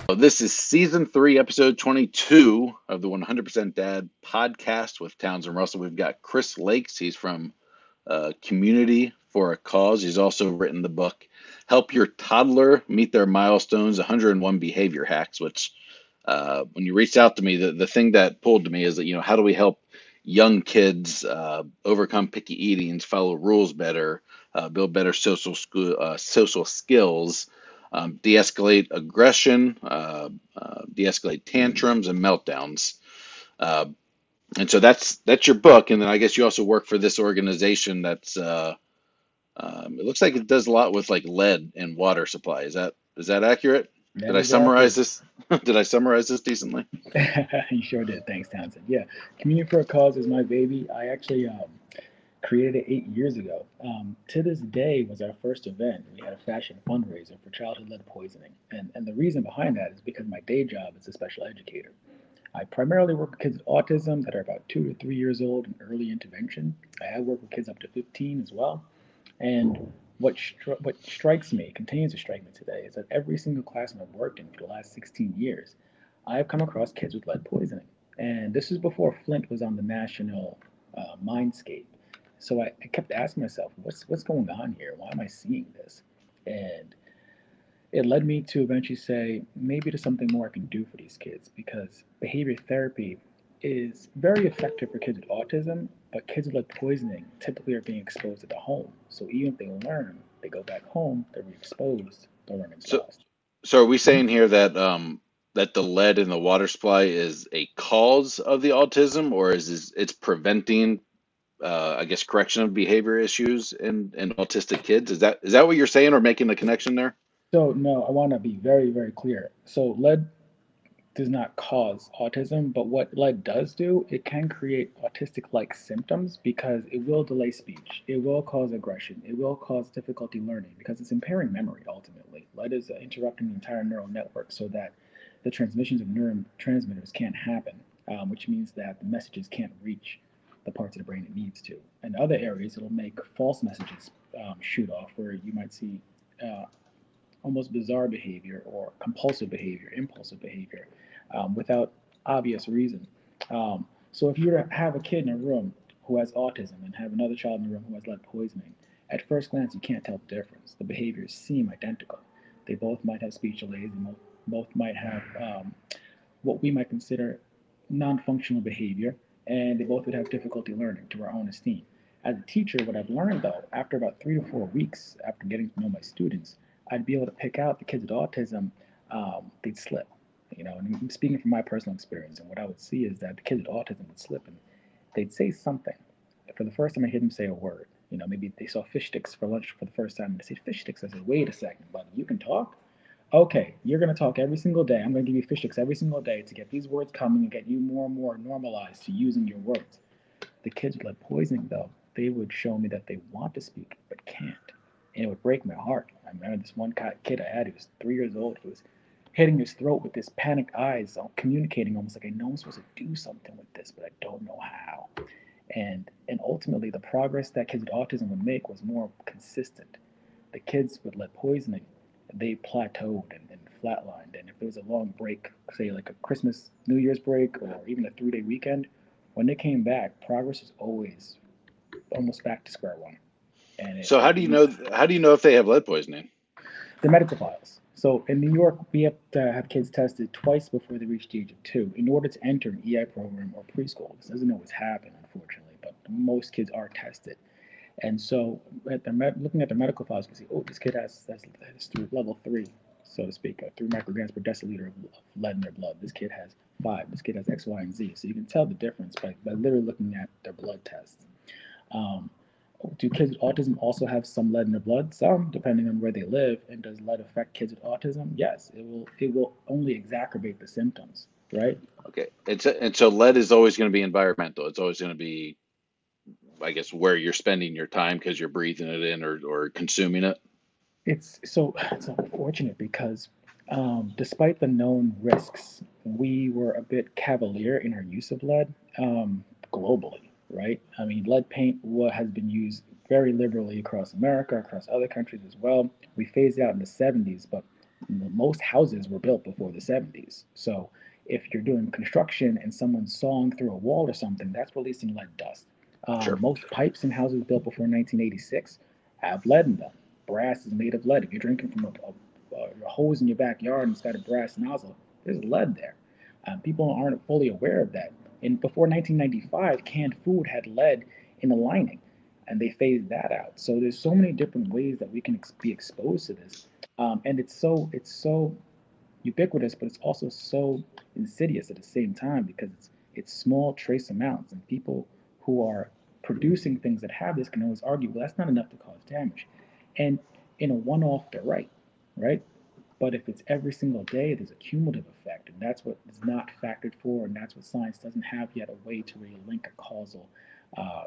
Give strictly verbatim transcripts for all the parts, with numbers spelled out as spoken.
This is season three, episode twenty-two of the one hundred percent Dad podcast with Townsend Russell. We've got Chris Lakes. He's from uh, Community for a Cause. He's also written the book, Help Your Toddler Meet Their Milestones, one hundred one Behavior Hacks, which uh, when you reached out to me, the, the thing that pulled to me is that, you know, how do we help young kids uh, overcome picky eatings, follow rules better, uh, build better social school, uh, social skills, um, de-escalate aggression, uh, uh, de-escalate tantrums and meltdowns. Uh, and so that's that's your book. And then I guess you also work for this organization that's uh, um, it looks like it does a lot with like lead and water supply. Is that is that accurate? That Did I is summarize accurate. this? Did I summarize this decently? You sure did. Thanks, Townsend. Yeah, Community for a Cause is my baby. I actually um, created it eight years ago. Um, to this day was our first event. We had a fashion fundraiser for childhood lead poisoning, and and the reason behind that is because my day job is a special educator. I primarily work with kids with autism that are about two to three years old in early intervention. I have worked with kids up to fifteen as well. And what stri- what strikes me, continues to strike me today, is that every single classroom I've worked in for the last sixteen years, I have come across kids with lead poisoning. And this is before Flint was on the national uh, mindscape. So I, I kept asking myself, what's what's going on here? Why am I seeing this? And it led me to eventually say, maybe there's something more I can do for these kids because behavior therapy is very effective for kids with autism, but kids with lead poisoning typically are being exposed at the home. So even if they learn, they go back home, they're re-exposed, the learning's So lost. So are we Mhm. saying here that um that the lead in the water supply is a cause of the autism, or is, is it's preventing uh I guess correction of behavior issues in in autistic kids? Is that is that what you're saying or making the connection there? So no, I want to be very, very clear. So lead does not cause autism, but what lead does do, it can create autistic like symptoms because it will delay speech, it will cause aggression, it will cause difficulty learning because it's impairing memory ultimately. Lead is uh, interrupting the entire neural network so that the transmissions of neurotransmitters can't happen, um, which means that the messages can't reach the parts of the brain it needs to. In other areas, it'll make false messages um, shoot off where you might see uh, almost bizarre behavior or compulsive behavior, impulsive behavior, um, without obvious reason. Um, so if you were to have a kid in a room who has autism and have another child in the room who has lead poisoning, at first glance you can't tell the difference. The behaviors seem identical. They both might have speech delays. They both might have um, what we might consider non-functional behavior, and they both would have difficulty learning to our own esteem. As a teacher, what I've learned though, after about three to four weeks after getting to know my students, I'd be able to pick out the kids with autism. Um, they'd slip, you know. And I'm speaking from my personal experience, and what I would see is that the kids with autism would slip, and they'd say something. For the first time, I heard them say a word. You know, maybe they saw fish sticks for lunch for the first time, and they say fish sticks. I said, "Wait a second, buddy, you can talk? Okay, you're going to talk every single day. I'm going to give you fish sticks every single day to get these words coming and get you more and more normalized to using your words." The kids with lead poisoning, though, they would show me that they want to speak but can't. And it would break my heart. I remember this one kid I had who was three years old who was hitting his throat with his panicked eyes, communicating almost like, I know I'm supposed to do something with this, but I don't know how. And, and ultimately, the progress that kids with autism would make was more consistent. The kids with lead poisoning, they plateaued and, and flatlined. And if there was a long break, say like a Christmas, New Year's break, or even a three day weekend, when they came back, progress was always almost back to square one. And it, So how it do you was know how do you know if they have lead poisoning? the medical files. So in New York, we have to have kids tested twice before they reach the age of two in order to enter an E I program or preschool. This doesn't always happen, unfortunately, but most kids are tested. And so, at the med- looking at the medical files, you can see, oh, this kid has that's, that's level three, so to speak, uh, three micrograms per deciliter of lead in their blood. This kid has five. This kid has X, Y, and Z. So you can tell the difference by, by literally looking at their blood tests. Um, do kids with autism also have some lead in their blood? Some, depending on where they live. And does lead affect kids with autism? Yes, it will. It will only exacerbate the symptoms, right? Okay. It's and so lead is always going to be environmental. It's always going to be, I guess, where you're spending your time because you're breathing it in or, or consuming it. It's so it's unfortunate because um, despite the known risks, we were a bit cavalier in our use of lead um, globally, right? I mean, lead paint what has been used very liberally across America, across other countries as well. We phased it out in the seventies, but Most houses were built before the seventies. So if you're doing construction and someone's sawing through a wall or something, that's releasing lead dust. Um, Sure. most pipes in houses built before nineteen eighty-six have lead in them. Brass is made of lead. If you're drinking from a, a, a hose in your backyard and it's got a brass nozzle, there's lead there. Um, people aren't fully aware of that. And before nineteen ninety-five, canned food had lead in the lining, and they phased that out. So there's so many different ways that we can ex- be exposed to this, um, and it's so it's so ubiquitous, but it's also so insidious at the same time because it's it's small trace amounts, and people who are producing things that have this can always argue, well, that's not enough to cause damage, and in a one-off, they're right, right? But if it's every single day, there's a cumulative effect, and that's what is not factored for, and that's what science doesn't have yet a way to really link a causal uh,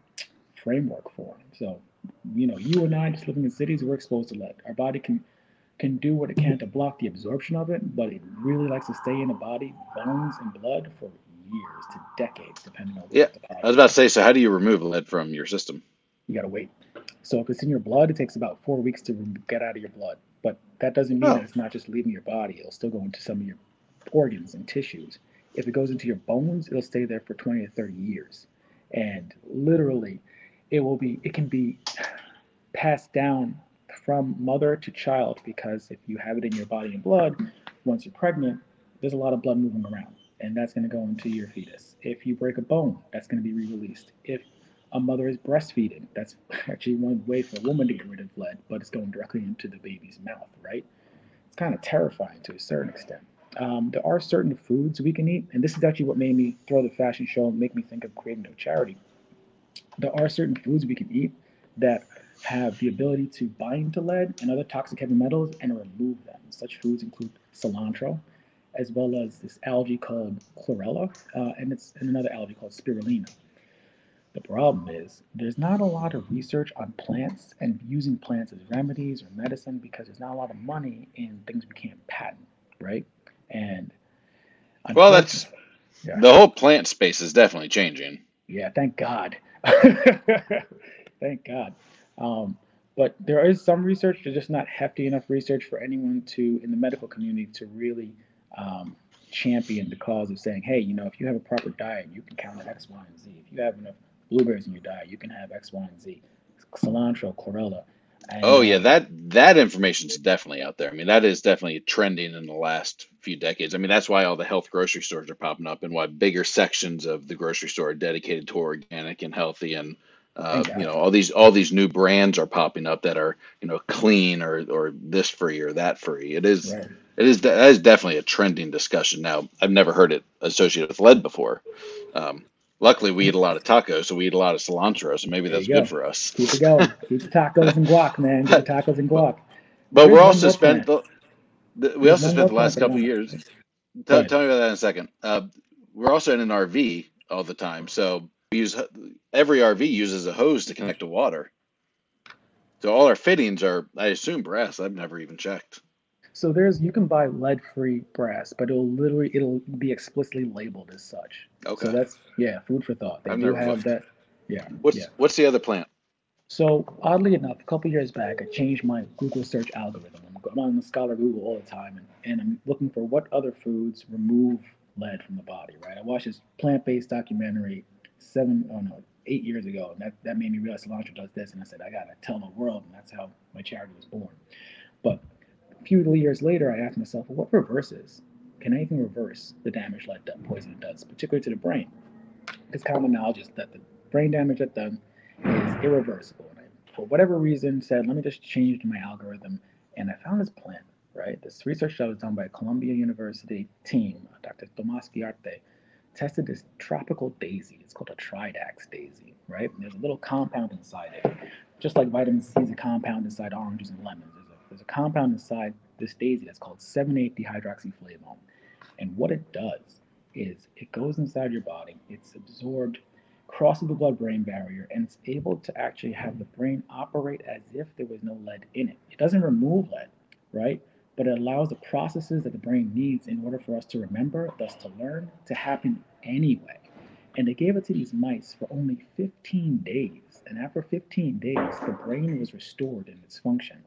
framework for. So, you know, you and I just living in cities, we're exposed to lead. Our body can can do what it can to block the absorption of it, but it really likes to stay in the body, bones and blood for years to decades, depending on Yeah, what the I was problem about to is. say, so how do you remove lead from your system? You got to wait. So if it's in your blood, it takes about four weeks to get out of your blood. But that doesn't mean that Oh, it's not just leaving your body. It'll still go into some of your organs and tissues. If it goes into your bones, it'll stay there for twenty to thirty years. And literally, it will be, it can be passed down from mother to child because if you have it in your body and blood, once you're pregnant, there's a lot of blood moving around, and that's going to go into your fetus. If you break a bone, that's going to be re-released. If a mother is breastfeeding, that's actually one way for a woman to get rid of lead, but it's going directly into the baby's mouth, right? It's kind of terrifying to a certain extent. Um, there are certain foods we can eat, and this is actually what made me throw the fashion show and make me think of creating a charity. There are certain foods we can eat that have the ability to bind to lead and other toxic heavy metals and remove them. Such foods include cilantro, as well as this algae called chlorella, uh, and it's and another algae called spirulina. The problem is there's not a lot of research on plants and using plants as remedies or medicine because there's not a lot of money in things we can't patent, right? And well, that's unfortunately, yeah, the whole plant space is definitely changing. yeah, thank God. Thank God. Um, but there is some research, there's just not hefty enough research for anyone to, in the medical community, to really um, champion the cause of saying, hey, you know, if you have a proper diet, you can count on X, Y, and Z. If you have enough blueberries in your diet, you can have X, Y, and Z. Cilantro, chlorella. And Oh yeah, um, that that information's definitely out there. I mean, that is definitely trending in the last few decades. I mean, that's why all the health grocery stores are popping up and why bigger sections of the grocery store are dedicated to organic and healthy and uh, thank you God. know, all these all these new brands are popping up that are, you know, clean or or this free or that free. It is Right. it is that is definitely a trending discussion. Now, I've never heard it associated with lead before. Um, Luckily, we eat a lot of tacos, so we eat a lot of cilantro, so maybe There you that's good go. for us. Keep it going. Keep the tacos and guac, man. Get the tacos and But guac. but There we're is one also more spent plant. the the- we There's also one spent more the plant last that I couple of want years. to. Go Tell, ahead. tell me about that in a second. Uh, we're also in an R V all the time, so we use every R V uses a hose to connect to water. So all our fittings are, I assume, brass. I've never even checked. So there's you can buy lead-free brass, but it'll literally it'll be explicitly labeled as such. So Okay, that's yeah, food for thought. They I've do never have looked. that. Yeah, yeah. What's what's the other plant? So oddly enough, a couple years back, I changed my Google search algorithm. I'm, I'm on the Scholar Google all the time, and, and I'm looking for what other foods remove lead from the body. Right. I watched this plant-based documentary seven, oh no, eight years ago, and that, that made me realize cilantro does this, and I said I gotta tell the world, and that's how my charity was born. But a few years later, I asked myself, well, what reverses? Can anything reverse the damage lead poison does, particularly to the brain? Because common knowledge is that the brain damage it done is irreversible. And I, for whatever reason, said, let me just change my algorithm. And I found this plant, right? This research that was done by a Columbia University team, Doctor Tomas Viarte, tested this tropical daisy. It's called a Tridax daisy, right? And there's a little compound inside it. Just like vitamin C is a compound inside oranges and lemons, there's a, there's a compound inside this daisy that's called seven eight dehydroxyflavone. And what it does is it goes inside your body, it's absorbed, crosses the blood brain barrier, and it's able to actually have the brain operate as if there was no lead in it. It doesn't remove lead, right? But it allows the processes that the brain needs in order for us to remember, thus to learn, to happen anyway. And they gave it to these mice for only fifteen days. And after fifteen days, the brain was restored in its function.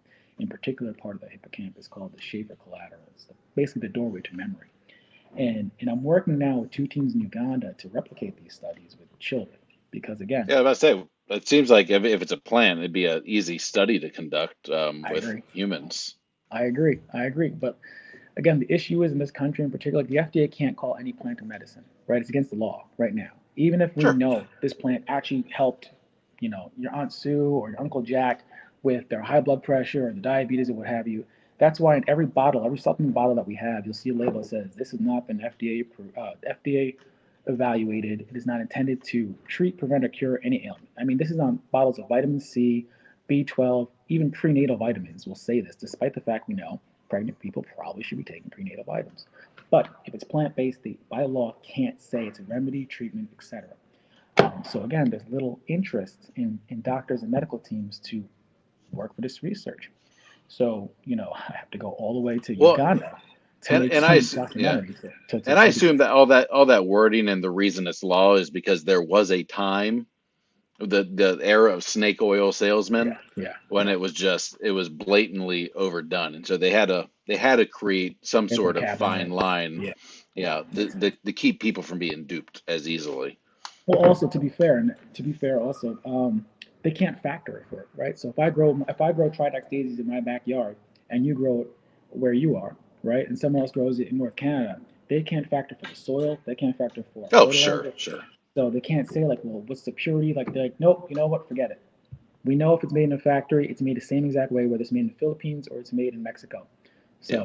in particular part of the hippocampus called the Schaefer collateral. It's basically the doorway to memory. And, and I'm working now with two teams in Uganda to replicate these studies with children because, again, Yeah, I was about to say, it seems like if, if it's a plan, it'd be an easy study to conduct um, I with agree. humans. I agree. I agree. But again, the issue is in this country in particular, the F D A can't call any plant a medicine, right? It's against the law right now. Even if we Sure. know this plant actually helped, you know, your Aunt Sue or your Uncle Jack with their high blood pressure or the diabetes or what have you, that's why in every bottle, every supplement bottle that we have, you'll see a label that says this has not been F D A uh, F D A evaluated. It is not intended to treat, prevent, or cure any ailment. I mean, this is on bottles of vitamin C, B twelve, even prenatal vitamins will say this, despite the fact we know pregnant people probably should be taking prenatal vitamins. But if it's plant based, they by law can't say it's a remedy, treatment, et cetera. Um, so again, there's little interest in, in doctors and medical teams to work for this research. So, you know, I have to go all the way to Well, Uganda to and make and I some s- yeah, documentaries to, to, to and I show people. assume that all that all that wording and the reason it's law is because there was a time, the the era of snake oil Yeah, salesmen, yeah, when yeah. it was just it was blatantly overdone, and so they had to they had to create some They put sort a of cap on fine it. line, Yeah. yeah, the, the, to keep people from being duped as easily. Well, also to be fair, and to be fair, also, um, they can't factor it for it, right? So if I grow if I grow Tridax daisies in my backyard and you grow it where you are, right, and someone else grows it in North Canada, they can't factor for the soil, they can't factor for Oh, sure, fertilizer, sure. so they can't say like, well, what's the purity? Like they're like, nope, you know what? Forget it. We know if it's made in a factory, it's made the same exact way, whether it's made in the Philippines or it's made in Mexico. Yeah. So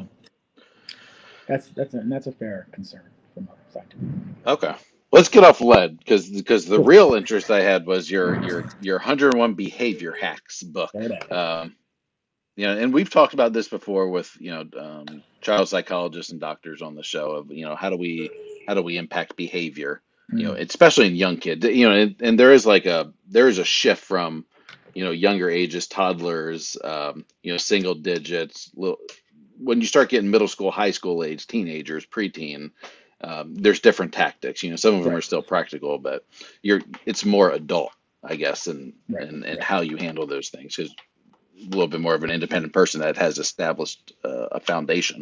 that's that's a, and that's a fair concern from a scientific point of view. Okay. Let's get off lead because because the Cool. real interest I had was your your your one hundred one behavior hacks book. Fair enough. Um, you know, and we've talked about this before with, you know, um, child psychologists and doctors on the show of, you know, how do we how do we impact behavior, you know, Mm, especially in young kids, you know, and, and there is like a there is a shift from, you know, younger ages, toddlers, um, you know, single digits, little, when you start getting middle school, high school age, teenagers, preteen, um, there's different tactics. You know, some of them right, are still practical, but you're it's more adult, I guess, and right, and and right. how you handle those things, because a little bit more of an independent person that has established uh, a foundation.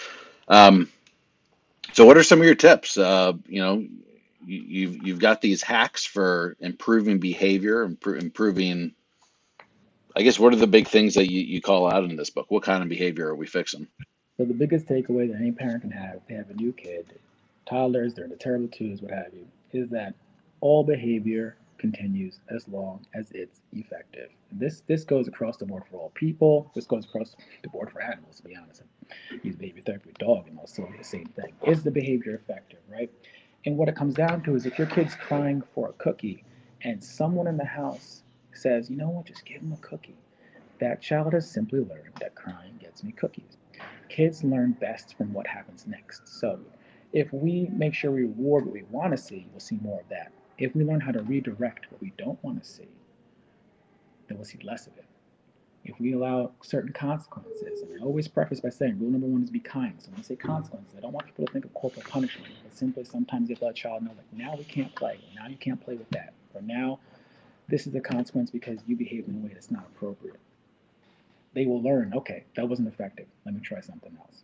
Um, so, what are some of your tips? Uh, you know, you, you've you've got these hacks for improving behavior, impro- improving. I guess what are the big things that you, you call out in this book? What kind of behavior are we fixing? So the biggest takeaway that any parent can have if they have a new kid, toddlers, they're in the terrible twos, what have you, is that all behavior continues as long as it's effective. This this goes across the board for all people. This goes across the board for animals. To be honest, I use behavior therapy with dog, and also the same thing. Is the behavior effective, right? And what it comes down to is if your kid's crying for a cookie, and someone in the house says, you know what, just give him a cookie. That child has simply learned that crying gets me cookies. Kids learn best from what happens next. So if we make sure we reward what we want to see, we'll see more of that. If we learn how to redirect what we don't want to see, then we'll see less of it. If we allow certain consequences, and I always preface by saying rule number one is be kind. So when I say consequences, I don't want people to think of corporal punishment, but simply sometimes you let a child know, like, now we can't play, or now you can't play with that, or now this is a consequence because you behaved in a way that's not appropriate. They will learn, okay, that wasn't effective. Let me try something else.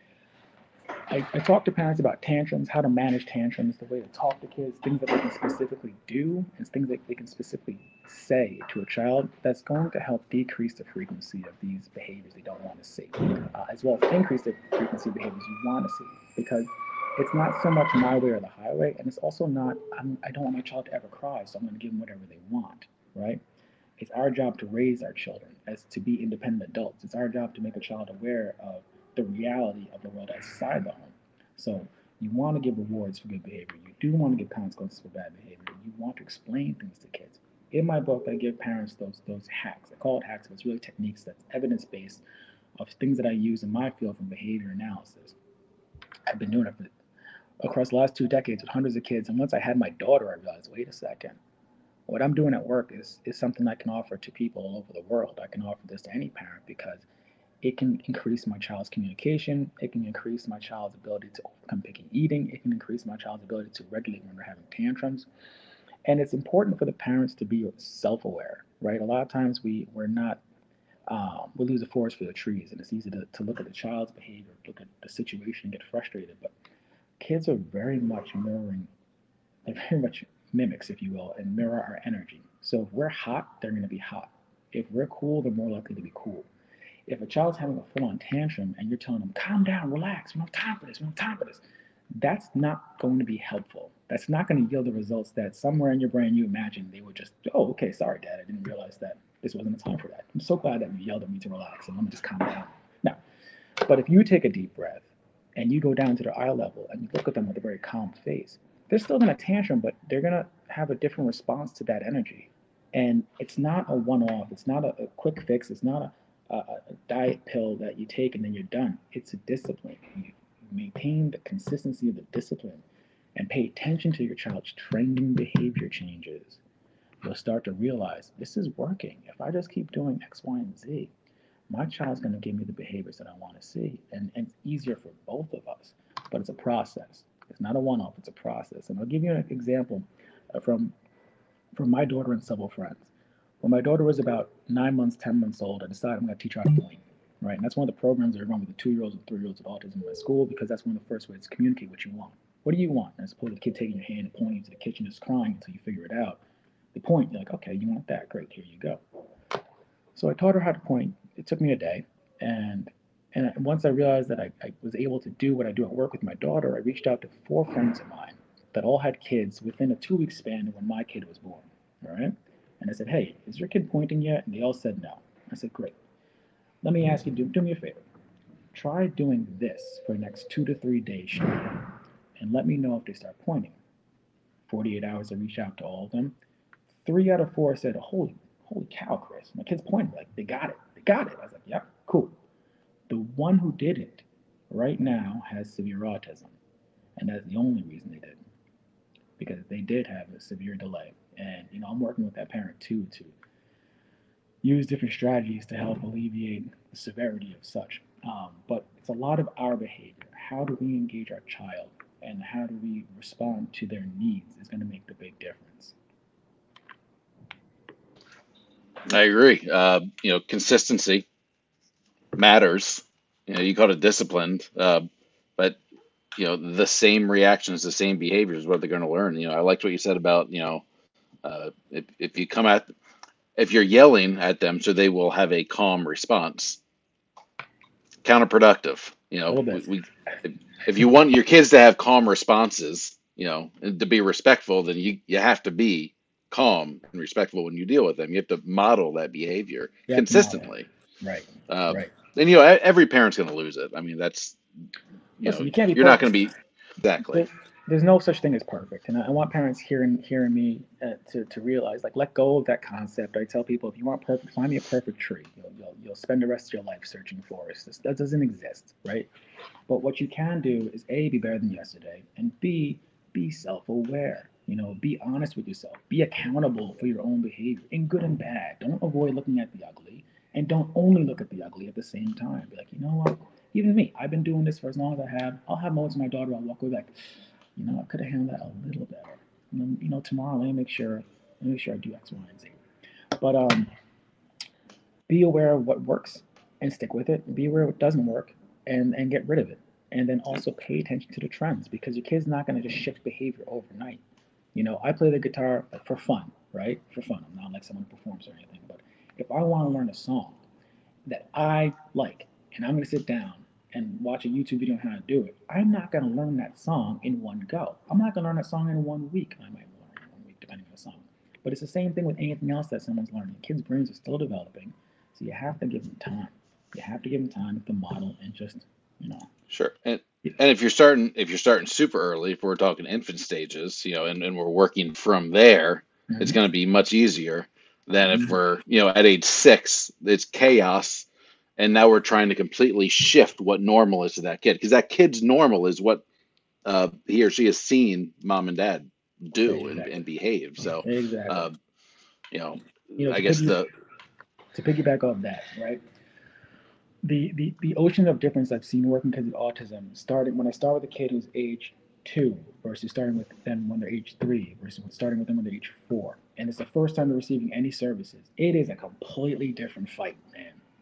I, I talk to parents about tantrums, how to manage tantrums, the way to talk to kids, things that they can specifically do, and things that they can specifically say to a child that's going to help decrease the frequency of these behaviors they don't want to see, uh, as well as increase the frequency of behaviors you want to see. Because it's not so much my way or the highway, and it's also not, I'm, I don't want my child to ever cry, so I'm going to give them whatever they want, right? It's our job to raise our children as to be independent adults. It's our job to make a child aware of the reality of the world outside the home. So you want to give rewards for good behavior. You do want to give consequences for bad behavior. You want to explain things to kids. In my book, I give parents those those hacks. I call it hacks, but it's really techniques that's evidence based of things that I use in my field from behavior analysis. I've been doing it for, across the last two decades with hundreds of kids. And once I had my daughter, I realized, wait a second, what I'm doing at work is is something I can offer to people all over the world. I can offer this to any parent because it can increase my child's communication. It can increase my child's ability to overcome picky eating. It can increase my child's ability to regulate when they're having tantrums. And it's important for the parents to be self-aware, right? A lot of times we we're not Um, we lose the forest for the trees, and it's easy to, to look at the child's behavior, look at the situation, and get frustrated. But kids are very much mirroring, they're very much mimics, if you will, and mirror our energy. So if we're hot, they're going to be hot. If we're cool, they're more likely to be cool. If a child's having a full on tantrum and you're telling them, calm down, relax, we don't have time for this, we don't have time for this, that's not going to be helpful. That's not going to yield the results that somewhere in your brain you imagine they would just, oh, okay, sorry, Dad, I didn't realize that this wasn't the time for that. I'm so glad that you yelled at me to relax and let me just calm down. Now, but if you take a deep breath and you go down to their eye level and you look at them with a very calm face, they're still going to tantrum, but they're going to have a different response to that energy. And it's not a one off, it's not a, a quick fix, it's not a, a, a diet pill that you take and then you're done. It's a discipline. You maintain the consistency of the discipline and pay attention to your child's trending behavior changes. You'll start to realize this is working. If I just keep doing X, Y, and Z, my child's going to give me the behaviors that I want to see. And, and it's easier for both of us, but it's a process. It's not a one-off, it's a process. And I'll give you an example uh, from, from my daughter and several friends. When my daughter was about nine months, ten months old, I decided I'm going to teach her how to point, right? And that's one of the programs I run with the two-year-olds and three-year-olds with autism in my school because that's one of the first ways to communicate what you want. What do you want? As opposed to the kid taking your hand and pointing to the kitchen, just crying until you figure it out. They point, you're like, okay, you want that, great, here you go. So I taught her how to point. It took me a day, and and once I realized that I, I was able to do what I do at work with my daughter, I reached out to four friends of mine that all had kids within a two-week span of when my kid was born, all right? And I said, hey, is your kid pointing yet? And they all said no. I said, great. Let me ask you, do, do me a favor. Try doing this for the next two to three days straight, and let me know if they start pointing. forty-eight hours, I reached out to all of them. Three out of four said, holy, holy cow, Chris, my kid's pointing. Like, they got it. They got it. I was like, yep, cool. The one who didn't right now has severe autism. And that's the only reason they didn't. Because they did have a severe delay. And, you know, I'm working with that parent too to use different strategies to help alleviate the severity of such. Um, but it's a lot of our behavior. How do we engage our child and how do we respond to their needs is going to make the big difference. I agree. Uh, you know, consistency matters. You know, you call it disciplined, uh, but you know, the same reactions, the same behaviors, what they're going to learn. You know, I liked what you said about, you know, uh, if if you come at, if you're yelling at them, so they will have a calm response. Counterproductive. You A know, little we, bit. we if, if you want your kids to have calm responses, you know, and to be respectful, then you you have to be calm and respectful when you deal with them. You have to model that behavior You have to model it. consistently. Right. Uh, Right. and you know, e- every parent's going to lose it. I mean, that's, you Listen, know, you can't be you're not perfect. going to be exactly. There, there's no such thing as perfect, and I, I want parents hearing hearing me uh, to to realize, like, let go of that concept. I tell people, if you want perfect, find me a perfect tree. You'll you'll, you'll spend the rest of your life searching for it. This, that doesn't exist, right? But what you can do is A, be better than yesterday, and B, be self-aware. You know, be honest with yourself. Be accountable for your own behavior, in good and bad. Don't avoid looking at the ugly, and don't only look at the ugly at the same time. Be like, you know what? Even me, I've been doing this for as long as I have. I'll have moments with my daughter. I'll walk away like, you know, I could have handled that a little better. And then, you know, tomorrow let me make sure, let me make sure I do X, Y, and Z. But um, be aware of what works and stick with it. Be aware of what doesn't work and and get rid of it. And then also pay attention to the trends because your kid's not going to just shift behavior overnight. You know, I play the guitar for fun, right? For fun. I'm not like someone who performs or anything. But if I want to learn a song that I like and I'm going to sit down and watch a YouTube video on how to do it, I'm not going to learn that song in one go. I'm not going to learn that song in one week. I might learn it in one week depending on the song. But it's the same thing with anything else that someone's learning. Kids' brains are still developing, so you have to give them time. You have to give them time to model and just, you know. Sure. And and if you're starting if you're starting super early, if we're talking infant stages, you know, and, and we're working from there, it's Mm-hmm. going to be much easier than if Mm-hmm. we're, you know, at age six, it's chaos. And now we're trying to completely shift what normal is to that kid because that kid's normal is what uh, he or she has seen mom and dad do and, Exactly. and behave. So, Exactly. uh, you know, You know, I to guess piggy the, to piggyback off that, right? The, the the ocean of difference I've seen working because of autism, starting when I start with a kid who's age two versus starting with them when they're age three versus starting with them when they're age four, and it's the first time they're receiving any services. It is a completely different fight, man.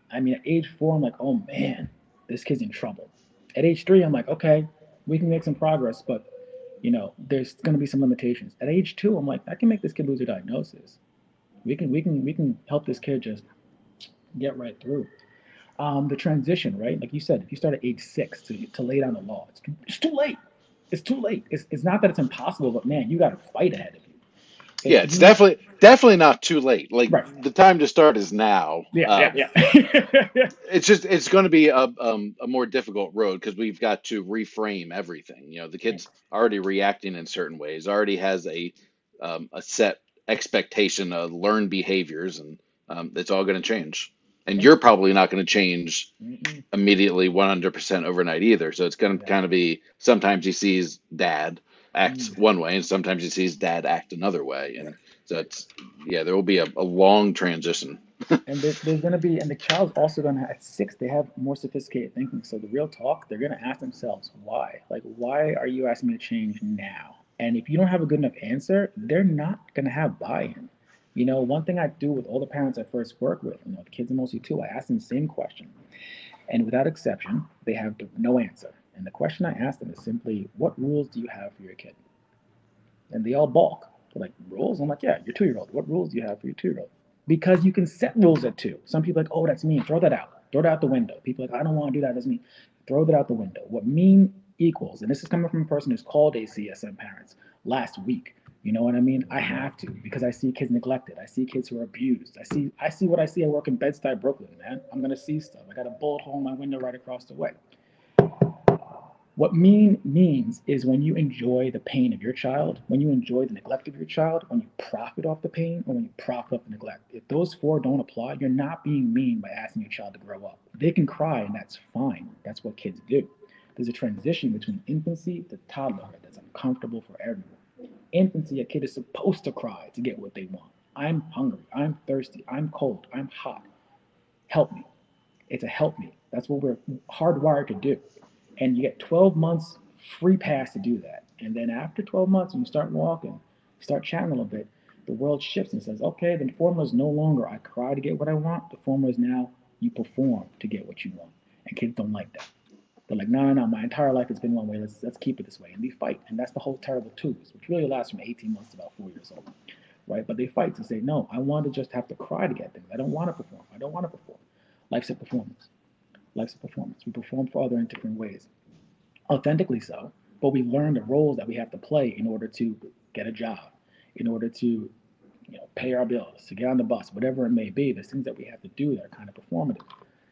I mean, at age four, I'm like, oh man, this kid's in trouble. At age three, I'm like, okay, we can make some progress, but you know, there's going to be some limitations. At age two, I'm like, I can make this kid lose a diagnosis. We can, we can, we can help this kid just get right through. Um, the transition, right? Like you said, if you start at age six to, to lay down the law, it's too, it's too late. It's too late. It's, it's not that it's impossible, but man, you got to fight ahead of you. Yeah, If it's you, definitely definitely not too late. Like right. the time to start is now. Yeah, Uh, yeah, yeah. it's just it's going to be a um, a more difficult road because we've got to reframe everything. You know, the kid's already reacting in certain ways, already has a um, a set expectation of learned behaviors, and um, it's all going to change. And you're probably not going to change Mm-mm. immediately one hundred percent overnight either. So it's going to kind of Exactly. be sometimes he sees dad act Exactly. one way and sometimes he sees dad act another way. And so it's, yeah, there will be a, a long transition. And there, there's going to be, and the child's also going to, at six, they have more sophisticated thinking. So the real talk, they're going to ask themselves, why? Like, why are you asking me to change now? And if you don't have a good enough answer, they're not going to have buy-in. You know, one thing I do with all the parents I first work with, you know, the kids are mostly two, I ask them the same question. And without exception, they have no answer. And the question I ask them is simply, what rules do you have for your kid? And they all balk. They're like, rules? I'm like, yeah, your two year old. What rules do you have for your two year old? Because you can set rules at two. Some people are like, oh, that's mean. Throw that out. Throw that out the window. People are like, I don't want to do that. That's mean. Throw that out the window. What mean equals, and this is coming from a person who's called A C S M parents last week. You know what I mean? I have to because I see kids neglected. I see kids who are abused. I see I see what I see. I work in Bed-Stuy, Brooklyn, man. I'm gonna see stuff. I got a bullet hole in my window right across the way. What mean means is when you enjoy the pain of your child, when you enjoy the neglect of your child, when you profit off the pain, or when you profit off the neglect. If those four don't apply, you're not being mean by asking your child to grow up. They can cry, and that's fine. That's what kids do. There's a transition between infancy to toddlerhood that's uncomfortable for everyone. Infancy, a kid is supposed to cry to get what they want. I'm hungry. I'm thirsty. I'm cold. I'm hot. Help me. It's a help me. That's what we're hardwired to do. And you get twelve months free pass to do that. And then after twelve months, when you start walking, you start chatting a little bit, the world shifts and says, okay, the formula is no longer I cry to get what I want. The formula is now you perform to get what you want. And kids don't like that. They're like, no, no, no, my entire life has been one way. Let's let's keep it this way. And they fight. And that's the whole terrible twos, which really lasts from eighteen months to about four years old. Right? But they fight to say, no, I want to just have to cry to get things. I don't want to perform. I don't want to perform. Life's a performance. Life's a performance. We perform for others in different ways, authentically so, but we learn the roles that we have to play in order to get a job, in order to, you know, pay our bills, to get on the bus, whatever it may be. There's things that we have to do that are kind of performative.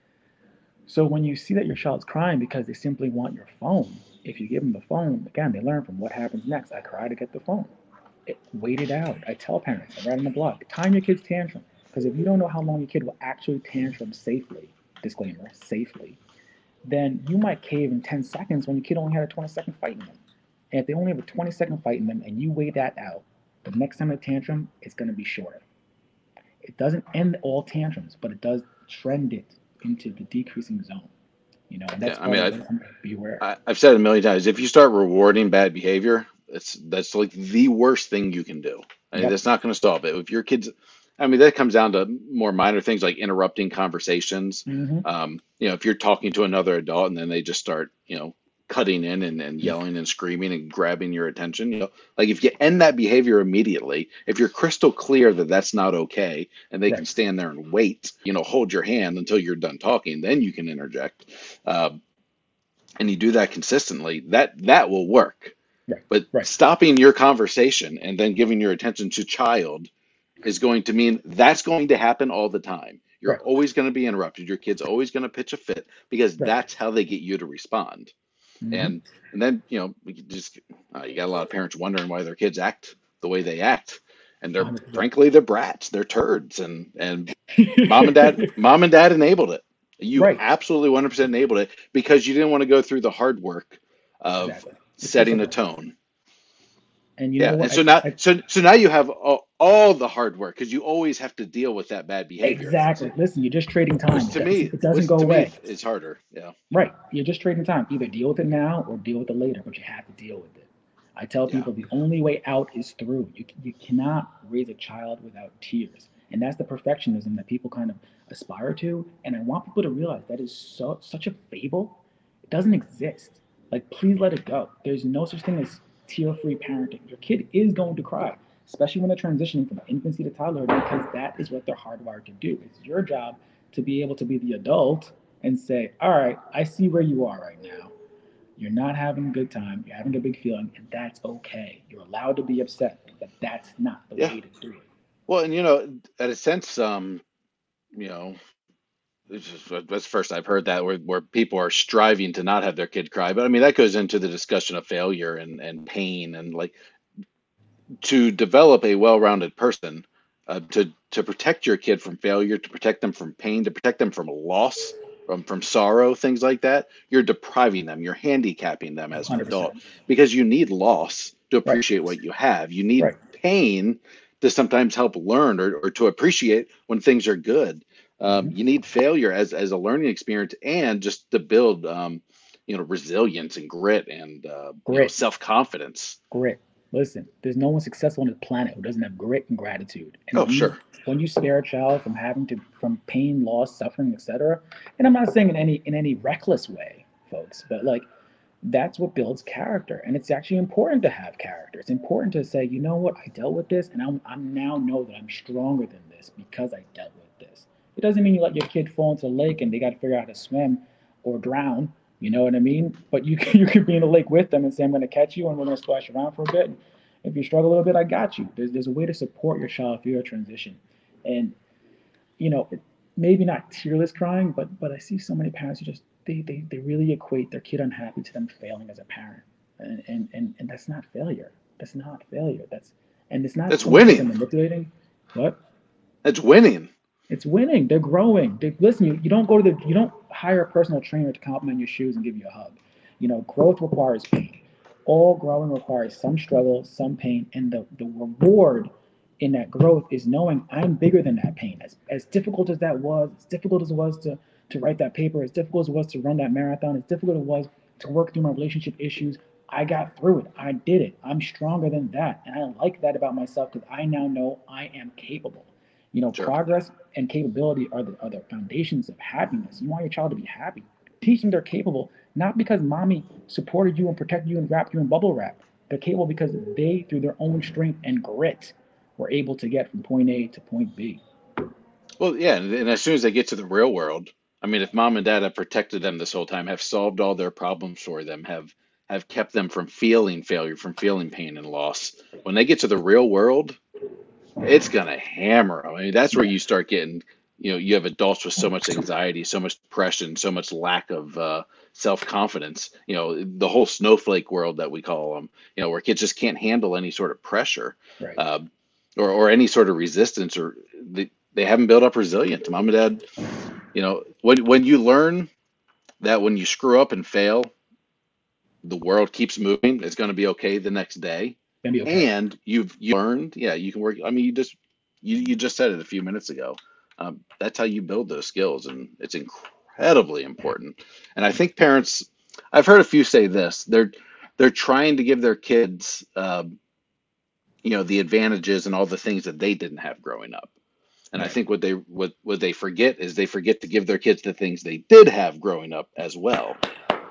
So when you see that your child's crying because they simply want your phone, if you give them the phone, again, they learn from what happens next. I cry to get the phone. It, wait it out. I tell parents, I write on the blog, time your kid's tantrum. Because if you don't know how long your kid will actually tantrum safely, disclaimer, safely, then you might cave in ten seconds when your kid only had a twenty second fight in them. And if they only have a twenty second fight in them and you weigh that out, the next time they tantrum, it's going to be shorter. It doesn't end all tantrums, but it does trend it into the decreasing zone. You know, and that's Yeah, I part mean, of I, what I'm be aware of. I, I've said it a million times. If you start rewarding bad behavior, that's that's like the worst thing you can do. I mean, Yep. that's not going to stop it. If your kids, I mean, that comes down to more minor things like interrupting conversations. Mm-hmm. Um, you know, if you're talking to another adult and then they just start, you know, cutting in and, and yelling and screaming and grabbing your attention, you know, like if you end that behavior immediately, if you're crystal clear that that's not okay and they can Right. stand there and wait, you know, hold your hand until you're done talking, then you can interject. Um, and you do that consistently, that that will work. Right. But Right. stopping your conversation and then giving your attention to child is going to mean that's going to happen all the time. You're Right. always going to be interrupted. Your kid's always going to pitch a fit because Right. that's how they get you to respond. Mm-hmm. And and then, you know, we just uh, you got a lot of parents wondering why their kids act the way they act, and they're one hundred percent. frankly they're brats, they're turds, and and mom and dad mom and dad enabled it. You Right. absolutely one hundred percent enabled it because you didn't want to go through the hard work of Exactly. It's too setting the simple. tone. And you know Yeah, and what? so I, now I so so now you have all, all the hard work because you always have to deal with that bad behavior. exactly. So, Listen, you're just trading time. which It to doesn't, me, it doesn't which go to me away. is harder. Yeah, Right. You're just trading time. Either deal with it now or deal with it later, but you have to deal with it. I tell yeah, people the only way out is through. You, you cannot raise a child without tears. And that's the perfectionism that people kind of aspire to. And I want people to realize that is so such a fable. It doesn't exist. Like, please let it go. There's no such thing as tear-free parenting. Your kid is going to cry, especially when they're transitioning from infancy to toddlerhood, because that is what they're hardwired to do. It's your job to be able to be the adult and say, all right, I see where you are right now. You're not having a good time. You're having a big feeling, and that's okay. You're allowed to be upset, but that's not the Yeah. way to do it. Well, and you know, at a sense, um, you know, this is that's the first I've heard that where where people are striving to not have their kid cry. But I mean, that goes into the discussion of failure and and pain and like to develop a well-rounded person, uh, to to protect your kid from failure, to protect them from pain, to protect them from loss, from from sorrow, things like that. You're depriving them, you're handicapping them as an adult one hundred percent. because you need loss to Right, appreciate what you have. You need right. pain to sometimes help learn or, or to appreciate when things are good. Um, Hmm. you need failure as as a learning experience and just to build um, you know resilience and grit and uh, you know Grit, self confidence. grit. Listen, there's no one successful on the planet who doesn't have grit and gratitude. And Oh, when you sure. when you spare a child from having to from pain, loss, suffering, et cetera, and I'm not saying in any in any reckless way, folks, but like that's what builds character. And it's actually important to have character. It's important to say, you know what, I dealt with this, and I'm, I'm now know that I'm stronger than this because I dealt with this. It doesn't mean you let your kid fall into the lake and they got to figure out how to swim or drown. You know what I mean? But you can, you could be in the lake with them and say, I'm going to catch you and we're going to splash around for a bit. And if you struggle a little bit, I got you. There's, there's a way to support your child through your transition. And you know, maybe not tearless crying, but but I see so many parents who just they they, they really equate their kid unhappy to them failing as a parent, and and and, and that's not failure. That's not failure. That's and it's not That's so much that they're winning. manipulating. What? That's winning. It's winning. They're growing. They, listen, you, you don't go to the you don't hire a personal trainer to compliment your shoes and give you a hug. You know, growth requires pain. All growing requires some struggle, some pain, and the, the reward in that growth is knowing I'm bigger than that pain. As as difficult as that was, as difficult as it was to to write that paper, as difficult as it was to run that marathon, as difficult as it was to work through my relationship issues, I got through it. I did it. I'm stronger than that. And I like that about myself because I now know I am capable. You know, Sure. progress and capability are the, are the foundations of happiness. You want your child to be happy. Teach them they're capable, not because mommy supported you and protected you and wrapped you in bubble wrap. They're capable because they, through their own strength and grit, were able to get from point A to point B. Well, yeah, and, and as soon as they get to the real world, I mean, if mom and dad have protected them this whole time, have solved all their problems for them, have have kept them from feeling failure, from feeling pain and loss, when they get to the real world, it's gonna hammer 'em. I mean, that's where Yeah, you start getting, you know, you have adults with so much anxiety, so much depression, so much lack of uh, self-confidence. You know, the whole snowflake world that we call them. You know, where kids just can't handle any sort of pressure, right. uh, or or any sort of resistance, or they they haven't built up resilience. Mom and dad, you know, when when you learn that when you screw up and fail, the world keeps moving. It's going to be okay the next day, Gonna be okay. and you've you learned. Yeah, you can work. I mean, you just you you just said it a few minutes ago. Um, that's how you build those skills, and it's incredibly important. And I think parents, I've heard a few say this. They're they're trying to give their kids, uh, you know, the advantages and all the things that they didn't have growing up. And I Right. think what they what what they forget is they forget to give their kids the things they did have growing up as well.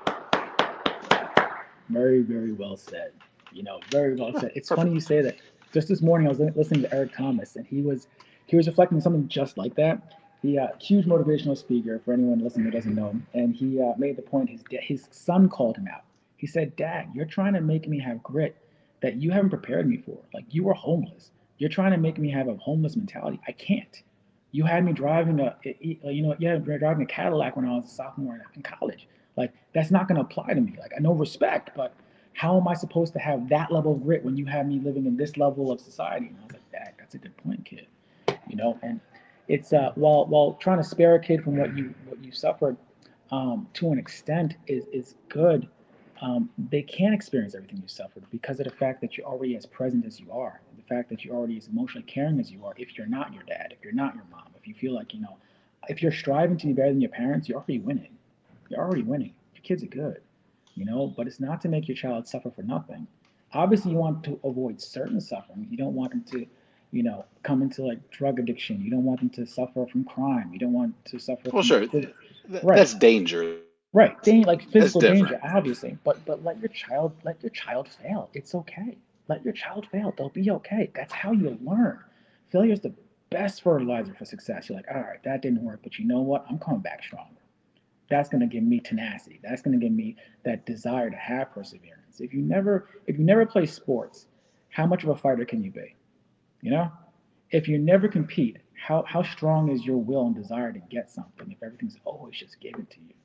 Very, very well said. You know, very well Oh, said. It's funny perfect. you say that. Just this morning, I was listening to Eric Thomas, and he was he was reflecting on something just like that. He uh, huge motivational speaker for anyone listening who doesn't know him, and he uh, made the point his his son called him out. He said, "Dad, you're trying to make me have grit that you haven't prepared me for. Like you were homeless. You're trying to make me have a homeless mentality. I can't. You had me driving a you know you had me driving a Cadillac when I was a sophomore in college. Like that's not going to apply to me. Like I know respect, but how am I supposed to have that level of grit when you have me living in this level of society?" And I was like, "Dad, that's a good point, kid." You know, and it's uh, while while trying to spare a kid from what you what you suffered um, to an extent is is good. Um, they can't experience everything you suffered because of the fact that you're already as present as you are, the fact that you're already as emotionally caring as you are. If you're not your dad, if you're not your mom, if you feel like you know, if you're striving to be better than your parents, you're already winning. You're already winning. Your kids are good, you know. But it's not to make your child suffer for nothing. Obviously, you want to avoid certain suffering. You don't want them to you know, come into like drug addiction. You don't want them to suffer from crime. You don't want to suffer Well, from sure, phys- th- right, that's danger. right, Dan- like That's physical different. danger, obviously. But but let your child let your child fail. It's okay. Let your child fail. They'll be okay. That's how you learn. Failure is the best fertilizer for success. You're like, all right, that didn't work, but you know what? I'm coming back stronger. That's going to give me tenacity. That's going to give me that desire to have perseverance. If you never if you never play sports, how much of a fighter can you be? You know, if you never compete, how how strong is your will and desire to get something if everything's always just given to you?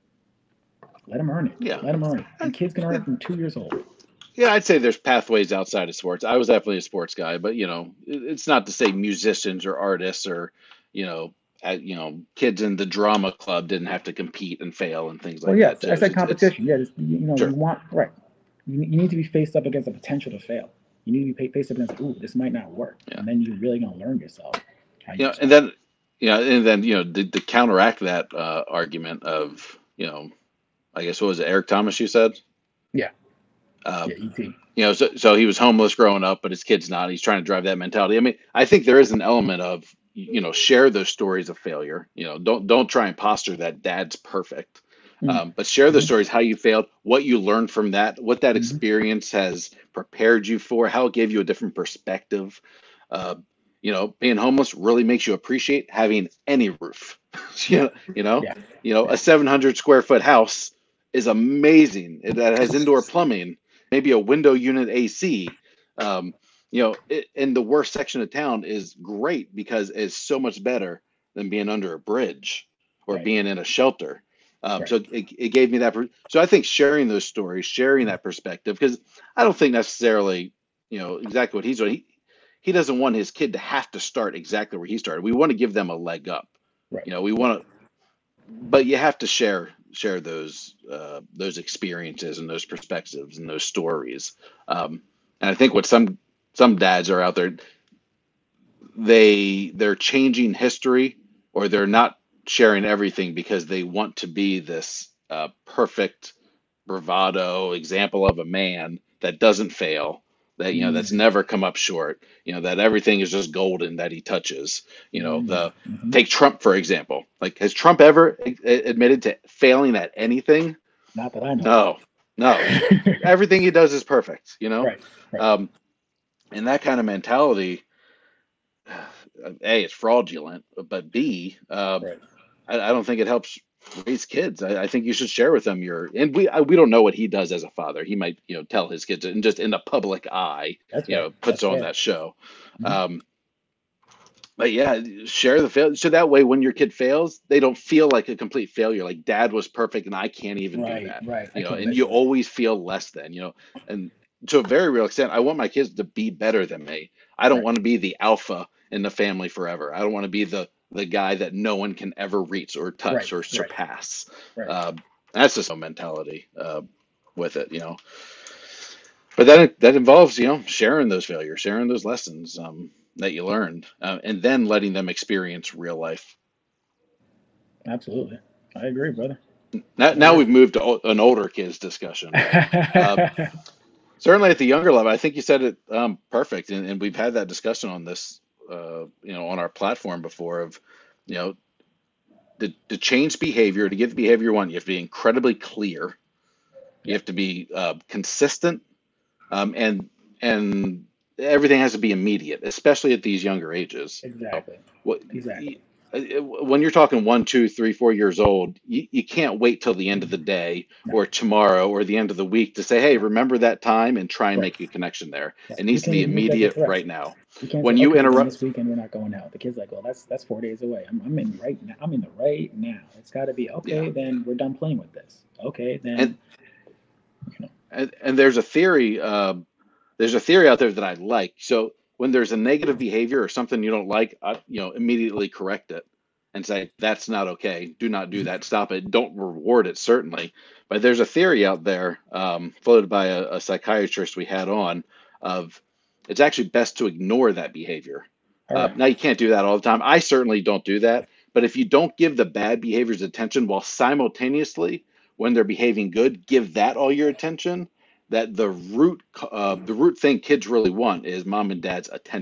Let them earn it. Yeah. Let them earn it. I- And kids can earn it it- from two years old. yeah, I'd say there's pathways outside of sports. I was definitely a sports guy, but you know, it- it's not to say musicians or artists or, you know, uh, you know, kids in the drama club didn't have to compete and fail and things Well, like that yes, too. I It's, said it's, it's competition. Yeah, it's, you, you know, you sure. want right. You, you need to be faced up against the potential to fail. You need to be faced up against, ooh, this might not work, Yeah. and then you're really gonna learn yourself how You you know, and respond. then, yeah, and then, you know, to, to counteract that uh, argument of, you know, I guess what was it, Eric Thomas, you said? Yeah, Uh, yeah, E T. you know, so, so he was homeless growing up, but his kid's not. He's trying to drive that mentality. I mean, I think there is an element of, you know, share those stories of failure. You know, don't don't try and posture that dad's perfect, Mm. um, but share those Mm-hmm. stories, how you failed, what you learned from that, what that Mm-hmm. experience has prepared you for, how it gave you a different perspective. Uh, you know, being homeless really makes you appreciate having any roof. you Yeah, know, you know, yeah, you know, yeah. a seven hundred square foot house is amazing. It, that has indoor plumbing, maybe a window unit A C. Um, you know, it, in the worst section of town is great because it's so much better than being under a bridge or Right, being in a shelter. Um, right. so it, it gave me that. Per- so I think sharing those stories, sharing that perspective, because I don't think necessarily, you know, exactly what he's doing. He, he doesn't want his kid to have to start exactly where he started. We want to give them a leg up. Right. You know, we want to, but you have to share share those uh, those experiences and those perspectives and those stories. Um, and I think what some some dads are out there, they they're changing history or they're not sharing everything because they want to be this uh, perfect bravado example of a man that doesn't fail, that you know that's Mm-hmm. never come up short, you know that everything is just golden that he touches. You know the Mm-hmm. take Trump for example. Like has Trump ever a- admitted to failing at anything? Not that I know No, no. He, of. everything he does is perfect. You know, Right, right, um, and that kind of mentality, A, it's fraudulent, but B, uh, right. I, I don't think it helps raise kids. I, I think you should share with them your, and we I, we don't know what he does as a father. He might, you know, tell his kids and just in the public eye, That's you fair. know, puts That's on fair. that show. Mm-hmm. Um, but yeah, share the fail. So that way, when your kid fails, they don't feel like a complete failure. Like dad was perfect and I can't even do Right, that, right. I you know, can't and you measure that. always feel less than, you know, and to a very real extent, I want my kids to be better than me. I don't Right, want to be the alpha in the family forever. I don't want to be the the guy that no one can ever reach or touch right, or right, surpass. right. Uh, that's just a mentality uh, with it, you know. But that that involves, you know, sharing those failures, sharing those lessons um, that you learned, uh, and then letting them experience real life. Absolutely. I agree, brother. Now, I now agree. we've moved to o- an older kids discussion. Uh, Certainly at the younger level, I think you said it um, perfect, and, and we've had that discussion on this, uh, you know, on our platform before. Of, you know, to, to change behavior, to get the behavior you want, you have to be incredibly clear. You Yeah, have to be uh, consistent, um, and and everything has to be immediate, especially at these younger ages. You know, exactly. what Exactly. when you're talking one, two, three, four years old, you, you can't wait till the end of the day No, or tomorrow or the end of the week to say, hey, no. remember that time and try and Right. make a connection there. Yeah. It You needs to can't be even make that immediate right. right now. You can't say, When you okay, then interrupt, this weekend we're not going out. The kid's like, well, that's that's four days away. I'm, I'm in right now. I'm in the right now. It's got to be yeah, okay. Then we're done playing with this. Okay, and then you know. and, and there's a theory, uh, there's a theory out there that I like. So when there's a negative behavior or something you don't like, uh, you know, immediately correct it and say that's not okay. Do not do Mhm. that. Stop it. Don't reward it certainly. But there's a theory out there um, floated by a, a psychiatrist we had on of it's actually best to ignore that behavior. All Uh, right. now you can't do that all the time. I certainly don't do that. But if you don't give the bad behaviors attention while simultaneously, when they're behaving good, give that all your attention, that the root uh, the root thing kids really want is mom and dad's attention.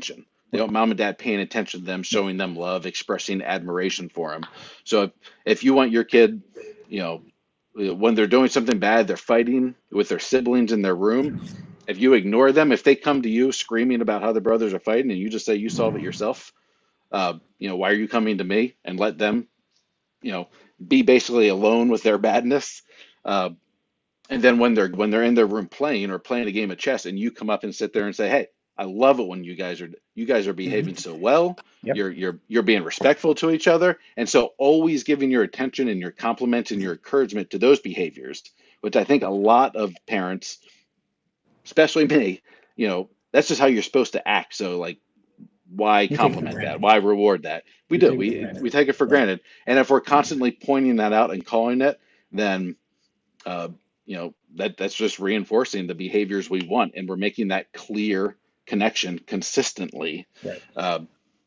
They Right. want mom and dad paying attention to them, showing them love, expressing admiration for them. So if, if you want your kid, you know, when they're doing something bad, they're fighting with their siblings in their room. If you ignore them, if they come to you screaming about how their brothers are fighting, and you just say you solve it yourself, uh, you know, why are you coming to me? And let them, you know, be basically alone with their badness. Uh, and then when they're when they're in their room playing or playing a game of chess, and you come up and sit there and say, "Hey, I love it when you guys are you guys are behaving Hmm. so well. Yep. You're you're you're being respectful to each other." And so always giving your attention and your compliments and your encouragement to those behaviors, which I think a lot of parents, especially me, you know, that's just how you're supposed to act. So like, why We take it for compliment that? granted. Why reward that? We We do. take it for We granted. we take it for Right. granted. And if we're constantly pointing that out and calling it, then uh, you know, that that's just reinforcing the behaviors we want, and we're making that clear connection consistently. Right. Uh,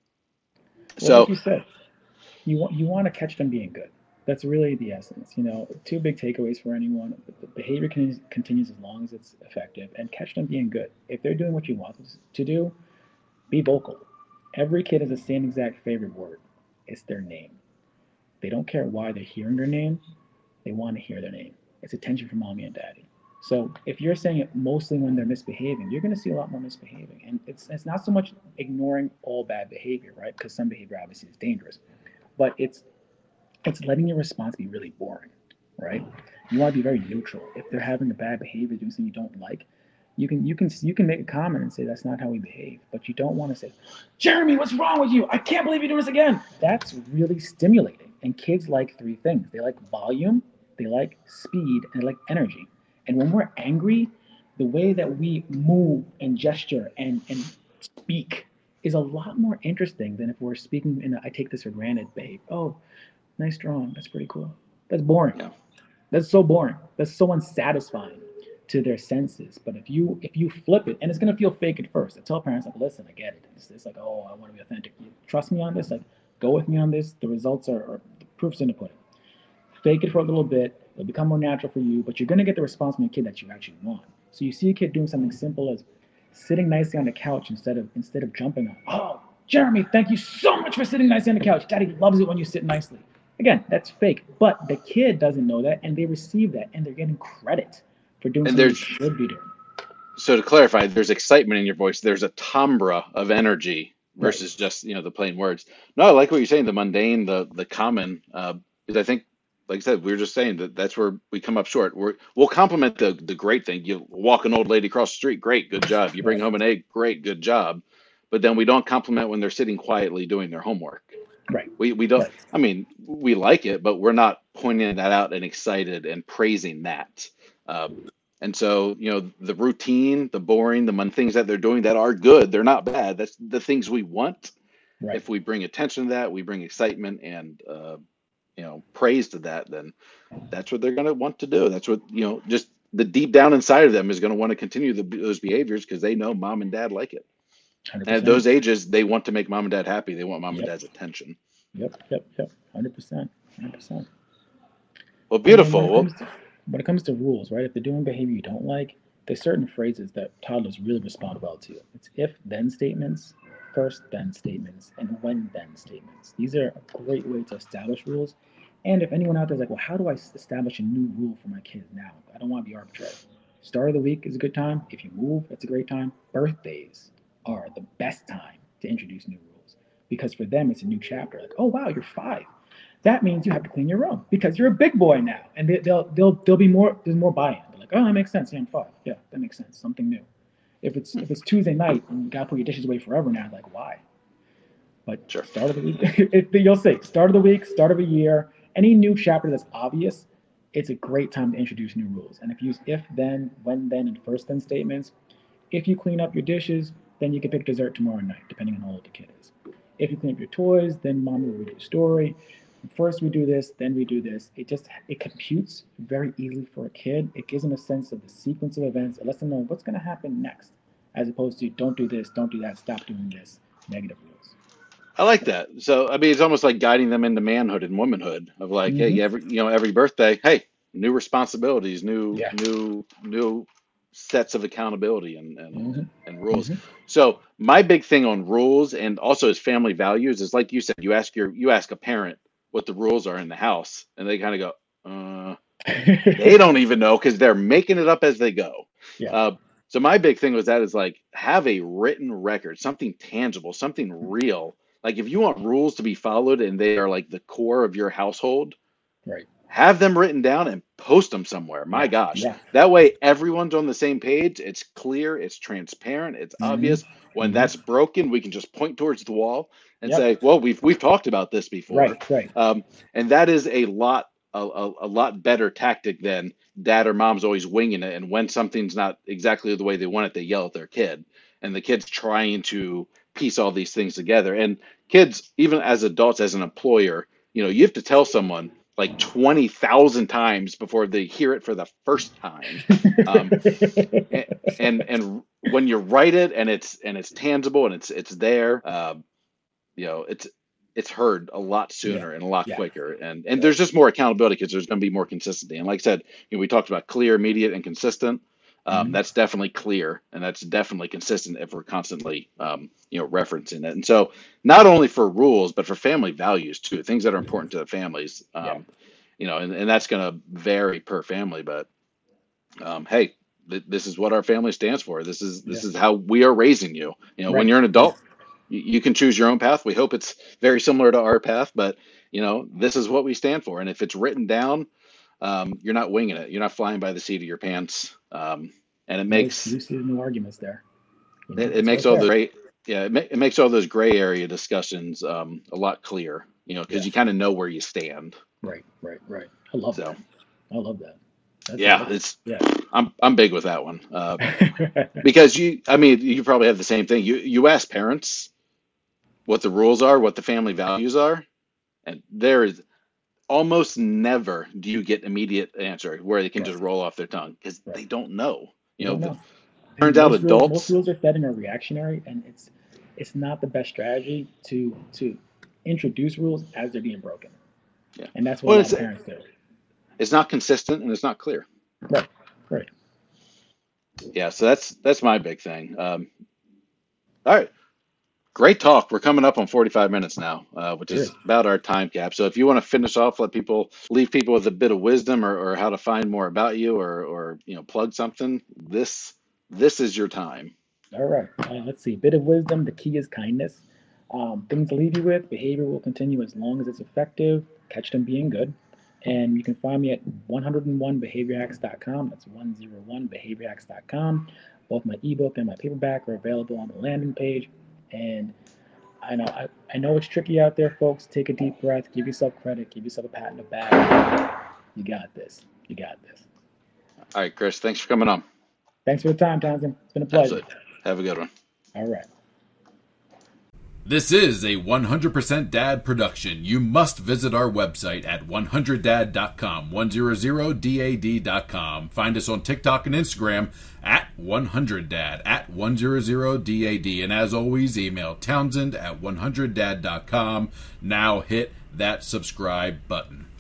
Well, like so you said, you want you want to catch them being good. That's really the essence. You know, two big takeaways for anyone: the behavior can, continues as long as it's effective, and catch them being good. If they're doing what you want them to do, be vocal. Every kid has the same exact favorite word. It's their name. They don't care why they're hearing their name. They want to hear their name. It's attention from mommy and daddy. So if you're saying it mostly when they're misbehaving, you're going to see a lot more misbehaving. And it's it's not so much ignoring all bad behavior, right? Because some behavior obviously is dangerous, but it's it's letting your response be really boring, right? You want to be very neutral. If they're having a bad behavior, doing something you don't like, you can you can you can make a comment and say that's not how we behave, but you don't want to say, Jeremy, what's wrong with you? I can't believe you're doing this again. That's really stimulating. And kids like three things. They like volume, they like speed, and they like energy. And when we're angry, the way that we move and gesture and, and speak is a lot more interesting than if we're speaking in a I take this for granted behavior. Oh, nice drawing. That's pretty cool. That's boring. yeah, That's so boring. That's so unsatisfying to their senses. But if you if you flip it, and it's gonna feel fake at first. I tell parents like, listen, I get it. It's, it's like, oh, I want to be authentic. You trust me on this. Like, go with me on this. The results are, are the proof's in the pudding. Fake it for a little bit. It'll become more natural for you, but you're gonna get the response from a kid that you actually want. So you see a kid doing something simple as sitting nicely on the couch instead of instead of jumping on. Oh, Jeremy, thank you so much for sitting nicely on the couch. Daddy loves it when you sit nicely. Again, that's fake, but the kid doesn't know that, and they receive that, and they're getting credit for doing and something they there's should be doing. so to clarify, there's excitement in your voice. There's a timbre of energy Right. versus just, you know, the plain words. No, I like what you're saying. The mundane, the the common. Uh, because I think, like I said, we were just saying that that's where we come up short. We're, we'll compliment the the great thing. You walk an old lady across the street, great, good job. You bring Right. home an egg, great, good job. But then we don't compliment when they're sitting quietly doing their homework. Right. We we don't. Right. I mean, we like it, but we're not pointing that out and excited and praising that. Uh, and so, you know, the routine, the boring, the mon- things that they're doing that are good, they're not bad. That's the things we want. Right. If we bring attention to that, we bring excitement and uh, you know, praise to that, then that's what they're going to want to do. That's what, you know, just the deep down inside of them is going to want to continue the, those behaviors because they know mom and dad like it. Hundred And at percent. those ages, they want to make mom and dad happy. They want mom and Yep. dad's attention. Yep. Yep. Yep. Hundred percent. Hundred percent. Well, And then when it beautiful. Well, comes to when it comes to rules, right? If they're doing behavior you don't like, there's certain phrases that toddlers really respond well to. It's if then statements, first then statements, and when then statements. These are a great way to establish rules. And if anyone out there is like, well, how do I establish a new rule for my kids now? I don't want to be arbitrary. Start of the week is a good time. If you move, that's a great time. Birthdays are the best time to introduce new rules because for them it's a new chapter. Like, oh wow, you're five, that means you have to clean your room because you're a big boy now, and they, they'll they'll they'll be more there's more buy-in. They're like, oh, that makes sense. Yeah, I'm five. Yeah, that makes sense. Something new. If it's if it's Tuesday night and you gotta put your dishes away forever now, like why? But sure. start of the week, it, you'll see. Start of the week, start of a year, any new chapter that's obvious, it's a great time to introduce new rules. And if you use if then, when then, and first then statements, if you clean up your dishes, then you can pick dessert tomorrow night, depending on how old the kid is. If you clean up your toys, then mommy will read you a story. First we do this, then we do this. It just it computes very easily for a kid. It gives them a sense of the sequence of events. It lets them know what's going to happen next, as opposed to don't do this, don't do that, stop doing this. Negative rules. I like that. So, I mean, it's almost like guiding them into manhood and womanhood of like, hey, Mm-hmm. every, you know, every birthday, hey, new responsibilities, new, Yeah. new, new sets of accountability and and, Mm-hmm. and rules. Mm-hmm. So my big thing on rules and also as family values is, like you said, you ask your you ask a parent what the rules are in the house, and they kind of go, uh, they don't even know because they're making it up as they go. Yeah. Uh, so my big thing was that is like, have a written record, something tangible, something real. Like if you want rules to be followed and they are like the core of your household, Right. have them written down and post them somewhere. My Yeah. gosh. Yeah. That way everyone's on the same page. It's clear, it's transparent, it's Mm-hmm. obvious. When Mm-hmm. that's broken, we can just point towards the wall and Yep. say, well, we've we've talked about this before. Right. Right. Um, and that is a lot a, a, a lot better tactic than dad or mom's always winging it. And when something's not exactly the way they want it, they yell at their kid. And the kid's trying to piece all these things together. And kids, even as adults, as an employer, you know, you have to tell someone like twenty thousand times before they hear it for the first time. Um, and, and and when you write it and it's and it's tangible and it's it's there, uh, you know, it's it's heard a lot sooner Yeah. and a lot Yeah. quicker. And and there's just more accountability because there's going to be more consistency. And like I said, you know, we talked about clear, immediate, and consistent. Um, Mhm. that's definitely clear and that's definitely consistent if we're constantly, um, you know, referencing it. And so not only for rules, but for family values too, things that are important to the families, um, Yeah. you know, and, and that's going to vary per family, but, um, hey, th- this is what our family stands for. This is, this Yeah. is how we are raising you. You know, when Right. you're an adult, you, you can choose your own path. We hope it's very similar to our path, but you know, this is what we stand for. And if it's written down, um, you're not winging it. You're not flying by the seat of your pants. Um, and it No makes excuses, no arguments there. You know, it, it it's makes right all there. the great yeah it, ma- it makes all those gray area discussions um, a lot clearer. You know, because Yeah. you kind of know where you stand. Right. Right. Right. I love So that. I love that. That's yeah, that's it's yeah. I'm I'm big with that one uh, because you I mean you probably have the same thing. You you ask parents what the rules are, what the family values are, and there is almost never do you get immediate answer where they can Yes. just roll off their tongue because Right. they don't know. You You know, don't the, know. turns And out most rules, most adults. rules are fed and are reactionary, and it's it's not the best strategy to to introduce rules as they're being broken, Yeah. and that's what Well, a lot it's of parents do. it's not consistent and it's not clear. Right. Right. Yeah, so that's that's my big thing. Um, all right, great talk. We're coming up on forty-five minutes now, uh, which is Cheers. about our time cap. So if you want to finish off, let people leave people with a bit of wisdom or, or how to find more about you or or you know plug something. This this is your time. All right. Uh, let's see. Bit of wisdom. The key is kindness. Um, things to leave you with. Behavior will continue as long as it's effective. Catch them being good. And you can find me at one oh one behavior hacks dot com. That's one oh one behavior hacks dot com. Both my ebook and my paperback are available on the landing page. And I know I, I know it's tricky out there, folks. Take a deep breath. Give yourself credit. Give yourself a pat in the back. You got this. You got this. All right, Chris, thanks for coming on. Thanks for the time, Townsend. It's been a pleasure. Absolutely. Have a good one. All right. This is a one hundred percent Dad production. You must visit our website at one hundred dad dot com, one hundred dad dot com. Find us on TikTok and Instagram at one hundred dad, at one hundred dad. And as always, email Townsend at one hundred dad dot com. Now hit that subscribe button.